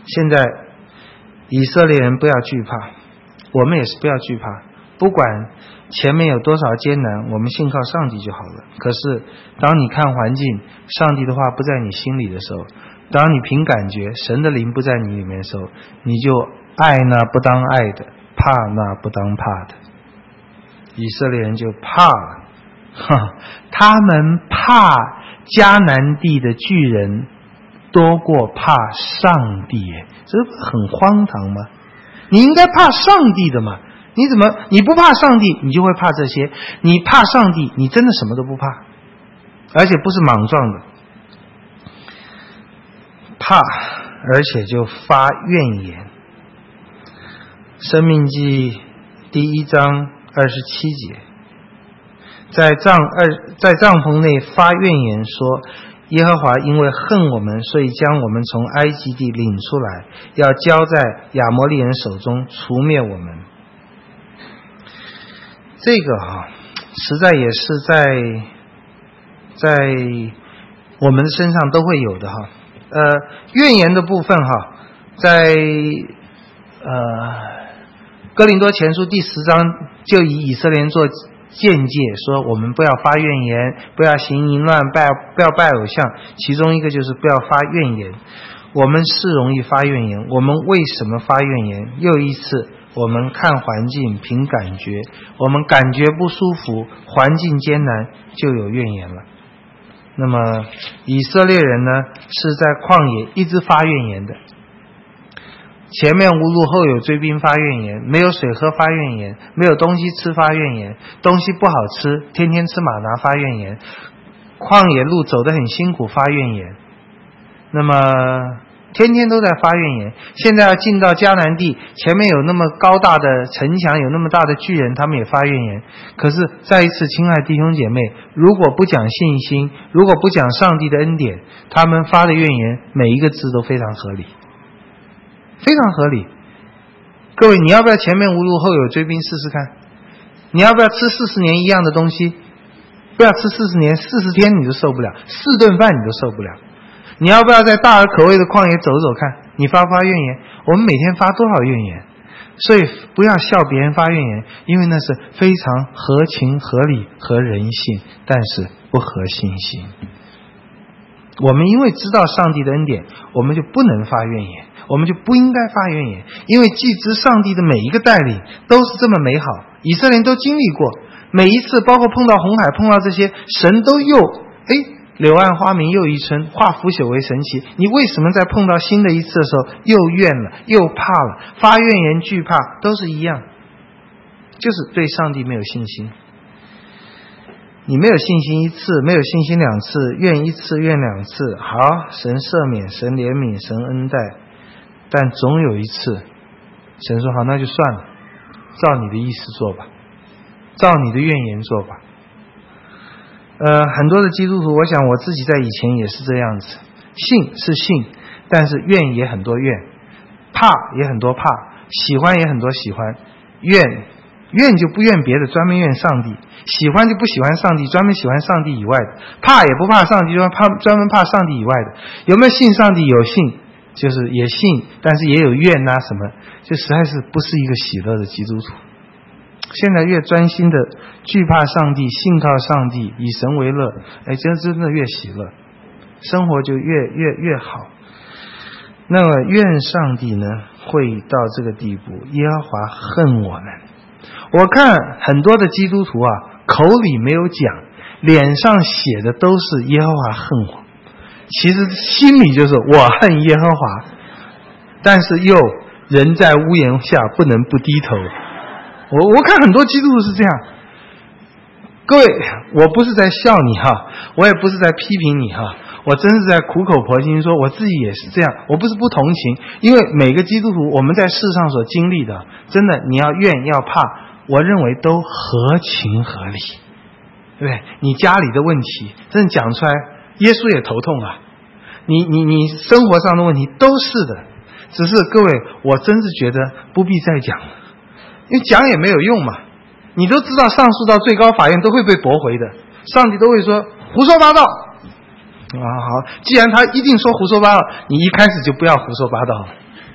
现在以色列人不要惧怕，我们也是不要惧怕，不管前面有多少艰难，我们信靠上帝就好了。可是当你看环境，上帝的话不在你心里的时候，当你凭感觉神的灵不在你里面的时候，你就爱那不当爱的，怕那不当怕的。以色列人就怕了，他们怕迦南地的巨人多过怕上帝，这很荒唐吗？你应该怕上帝的嘛，你不怕上帝，你就会怕这些。你怕上帝，你真的什么都不怕，而且不是莽撞的怕，而且就发怨言。申命记第1章27节，在帐篷内发怨言说，耶和华因为恨我们，所以将我们从埃及地领出来，要交在亚摩利人手中，除灭我们。这个实在也是在我们身上都会有的怨言的部分在哥林多前书第10章就以以色列人做见解，说我们不要发怨言，不要行淫乱，不要拜偶像，其中一个就是不要发怨言。我们是容易发怨言，我们为什么发怨言？又一次我们看环境凭感觉，我们感觉不舒服，环境艰难，就有怨言了。那么以色列人呢，是在旷野一直发怨言的，前面无路，后有追兵发怨言，没有水喝发怨言，没有东西吃发怨言，东西不好吃，天天吃马拿发怨言，旷野路走得很辛苦发怨言。那么天天都在发怨言。现在要进到迦南地，前面有那么高大的城墙，有那么大的巨人，他们也发怨言。可是再一次，亲爱弟兄姐妹，如果不讲信心，如果不讲上帝的恩典，他们发的怨言每一个字都非常合理，非常合理。各位，你要不要前面无路后有追兵试试看？你要不要吃40年一样的东西？不要吃40年，40天你都受不了，4顿饭你都受不了。你要不要在大而可畏的旷野走走看？你发不发怨言？我们每天发多少怨言？所以不要笑别人发怨言，因为那是非常合情合理合人性，但是不合信心。我们因为知道上帝的恩典，我们就不能发怨言，我们就不应该发怨言，因为既知上帝的每一个带领都是这么美好，以色列人都经历过，每一次包括碰到红海，碰到这些，神都又柳暗花明又一村，化腐朽为神奇。你为什么在碰到新的一次的时候又怨了，又怕了，发怨言惧怕，都是一样，就是对上帝没有信心。你没有信心一次，没有信心2次，怨一次怨2次，好，神赦免，神怜悯，神恩待，但总有一次神说好，那就算了，照你的意思做吧，照你的怨言做吧。很多的基督徒，我想我自己在以前也是这样子，信是信，但是怨也很多怨，怕也很多怕，喜欢也很多喜欢。怨就不怨别的，专门怨上帝；喜欢就不喜欢上帝，专门喜欢上帝以外的；怕也不怕上帝，专门怕上帝以外的。有没有信上帝？有信，就是也信，但是也有怨什么，就实在是不是一个喜乐的基督徒。现在越专心的惧怕上帝，信靠上帝，以神为乐，真的越喜乐，生活就越好。那么愿上帝呢会到这个地步，耶和华恨我们。我看很多的基督徒口里没有讲，脸上写的都是耶和华恨我，其实心里就是我恨耶和华，但是又人在屋檐下不能不低头。我看很多基督徒是这样。各位，我不是在笑你我也不是在批评你我真是在苦口婆心说我自己也是这样，我不是不同情，因为每个基督徒我们在世上所经历的，真的你要怨要怕，我认为都合情合理，对不对？你家里的问题真的讲出来，耶稣也头痛你生活上的问题都是的，只是各位，我真是觉得不必再讲了，因为讲也没有用嘛。你都知道上诉到最高法院都会被驳回的，上帝都会说胡说八道好，既然他一定说胡说八道，你一开始就不要胡说八道了，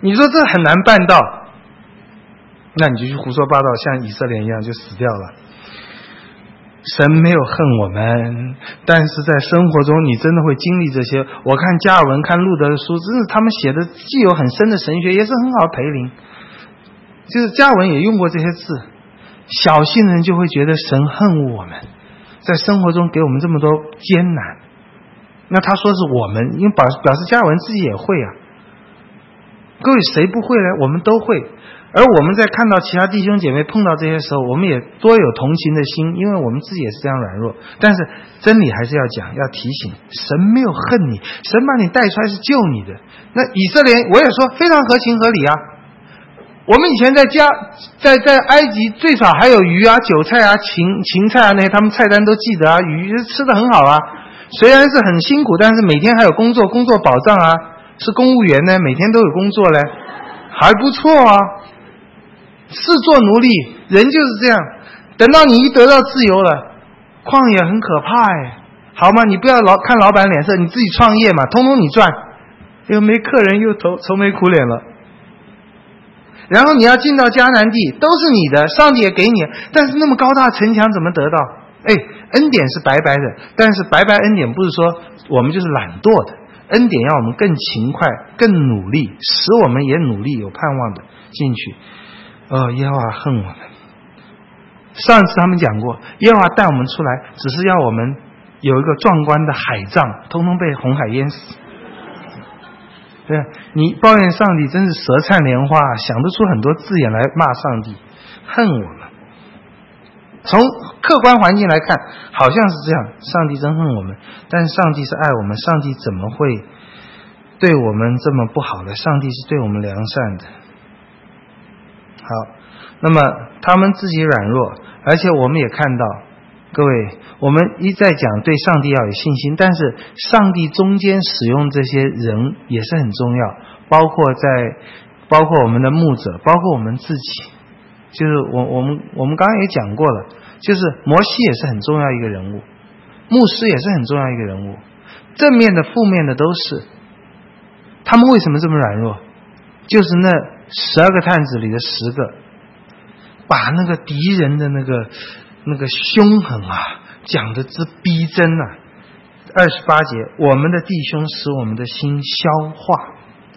你说这很难办到，那你就去胡说八道，像以色列一样就死掉了。神没有恨我们，但是在生活中你真的会经历这些。我看加尔文看路德的书，真是他们写的既有很深的神学，也是很好培灵。就是加尔文也用过这些字，小信人就会觉得神恨恶我们，在生活中给我们这么多艰难。那他说是我们，因为表示加尔文自己也会啊。各位谁不会呢？我们都会。而我们在看到其他弟兄姐妹碰到这些时候，我们也多有同情的心，因为我们自己也是这样软弱。但是真理还是要讲，要提醒，神没有恨你，神把你带出来是救你的。那以色列我也说非常合情合理啊。我们以前在埃及最少还有鱼啊、韭菜啊、芹菜啊那些，他们菜单都记得啊，鱼吃得很好啊。虽然是很辛苦，但是每天还有工作保障啊，是公务员呢，每天都有工作嘞，还不错啊。是做奴隶，人就是这样。等到你一得到自由了，旷野很可怕好吗？你不要看老板脸色，你自己创业嘛，通通你赚，又没客人，又愁眉苦脸了。然后你要进到迦南地，都是你的，上帝也给你，但是那么高大城墙怎么得到？恩典是白白的，但是白白恩典不是说我们就是懒惰的，恩典要我们更勤快、更努力，使我们也努力有盼望的进去。耶和华恨我们。上次他们讲过，耶和华带我们出来，只是要我们有一个壮观的海葬，通通被红海淹死。对，你抱怨上帝真是舌灿莲花，想得出很多字眼来骂上帝，恨我们。从客观环境来看，好像是这样，上帝真恨我们，但是上帝是爱我们，上帝怎么会对我们这么不好呢？上帝是对我们良善的。好，那么他们自己软弱，而且我们也看到，各位，我们一再讲对上帝要有信心，但是上帝中间使用这些人也是很重要，包括我们的牧者，包括我们自己。就是我们刚刚也讲过了，就是摩西也是很重要一个人物，牧师也是很重要一个人物，正面的负面的都是。他们为什么这么软弱？就是那12个探子里的10个，把那个敌人的那个凶狠啊讲得之逼真啊。28节，我们的弟兄使我们的心消化。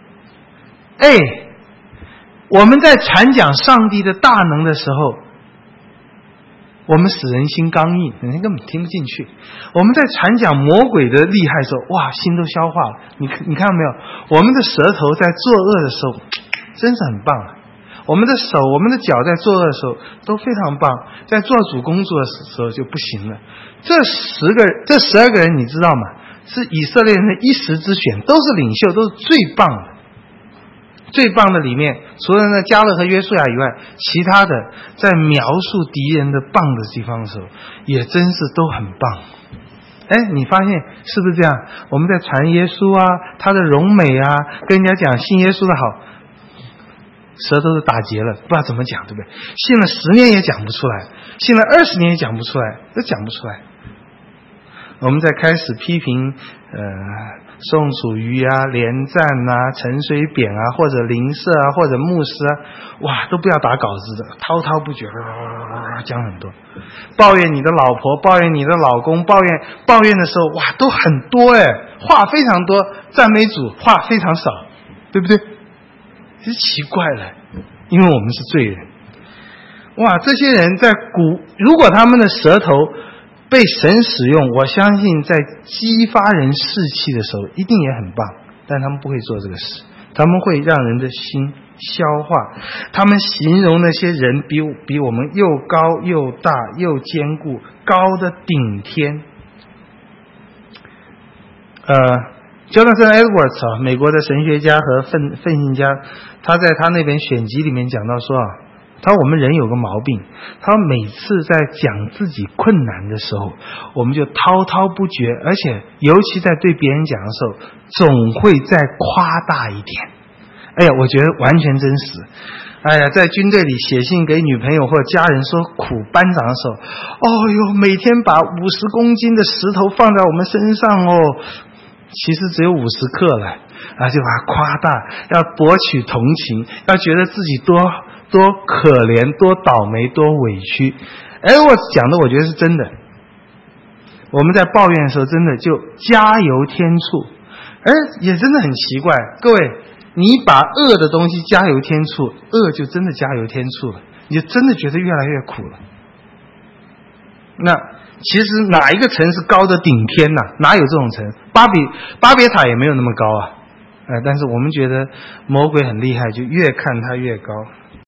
我们在传讲上帝的大能的时候，我们使人心刚硬，人根本听不进去。我们在传讲魔鬼的厉害的时候，哇，心都消化了。你看到没有？我们的舌头在作恶的时候真是很棒啊！我们的手、我们的脚在作恶的时候都非常棒，在做主工作的时候就不行了。这12个人你知道吗？是以色列人的一时之选，都是领袖，都是最棒的。最棒的里面，除了那迦勒和约书亚以外，其他的在描述敌人的棒的地方的时候，也真是都很棒。你发现是不是这样？我们在传耶稣啊，他的荣美啊，跟人家讲信耶稣的好，舌头都打结了，不知道怎么讲，对不对？信了10年也讲不出来，信了20年也讲不出来，都讲不出来。我们在开始批评宋楚瑜啊、连战啊、陈水扁啊，或者林舍啊，或者牧师啊，哇，都不要打稿子的，滔滔不绝，讲很多，抱怨你的老婆，抱怨你的老公，抱怨的时候，哇，都很多话非常多，赞美主话非常少，对不对？这奇怪了，因为我们是罪人。哇，这些人如果他们的舌头被神使用，我相信在激发人士气的时候一定也很棒，但他们不会做这个事，他们会让人的心消化。他们形容那些人比我们又高又大又坚固，高的顶天。Jonathan Edwards 美国的神学家和奋进家，他在他那本选集里面讲到说他说我们人有个毛病，他说每次在讲自己困难的时候，我们就滔滔不绝，而且尤其在对别人讲的时候，总会再夸大一点。我觉得完全真实。在军队里写信给女朋友或家人说苦班长的时候，每天把50公斤的石头放在我们身上其实只有50克了，就把它夸大，要博取同情，要觉得自己多可怜，多倒霉，多委屈。我讲的我觉得是真的。我们在抱怨的时候，真的就加油添醋，也真的很奇怪。各位，你把恶的东西加油添醋，恶就真的加油添醋了，你就真的觉得越来越苦了。那其实哪一个城是高的顶天呢？哪有这种城？巴别塔也没有那么高啊。但是我们觉得魔鬼很厉害，就越看它越高。